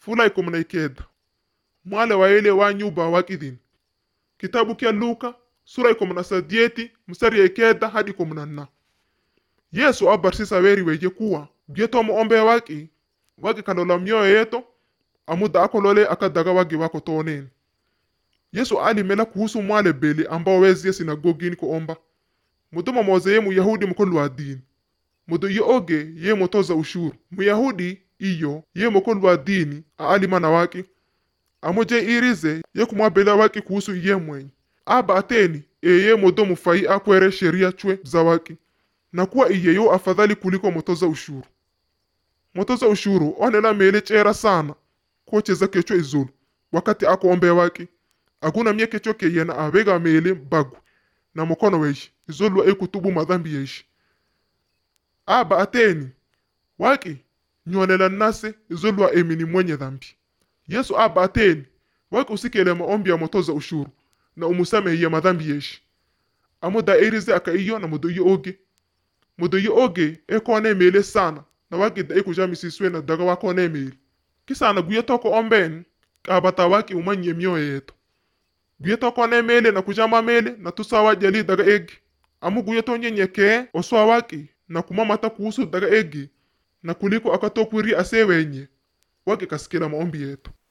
fula ikomna ikeda mwale waele wa nyuba wakidin. Kitabu kia Luka sura ikomna sadieti mstari ya ikeda hadi ikomna. Yesu abarsisa weri weje kuwa geto ombe waki kalola mioyo yeto amuda akolole akadaga wagi wako tonen. Yesu alimela kuhusu mwale beli ambao wezie sinagogini kuomba. Muduma moze ye Muyahudi mkolu wa dini. Mudu ye oge ye motoza ushuru. Muyahudi iyo ye mkolu wa dini alimana waki. Amoje irize ye kumwabela waki kuhusu ye mwenye. Aba ateni ye mudomu fai akwere sheria chwe za waki. Na kuwa iye yo afadhali kuliko motoza ushuru. Motoza ushuru onela mele chera sana kocheza kecho izulu wakati ako ombe waki. Aguna mie kecho keyena abega mele bagu na mukono weishi izulu ekutubu madhambi yeshi. Aba ateni waki nyonela nase izulu emini mwenye dhambi. Yesu aba ateni waki usikele maombi ya motoza ushuru na umusame ya madhambi yeshi. Amuda erize aka iyo na mudu iyo oge. Mudu iyo oge ekone mele sana na waki da ekuja misiswe na daga wakone mele. Kisa na guye toko omben kabata waki umanye mioyo yetu. Guye toko ne mele na kujama mele na tusawa jali daga egi. Amu guye to nyenyeke oswa waki na kumamata kuhusu daga egi na kuliko akatokwiri asewenye waki kasikila maombi yetu.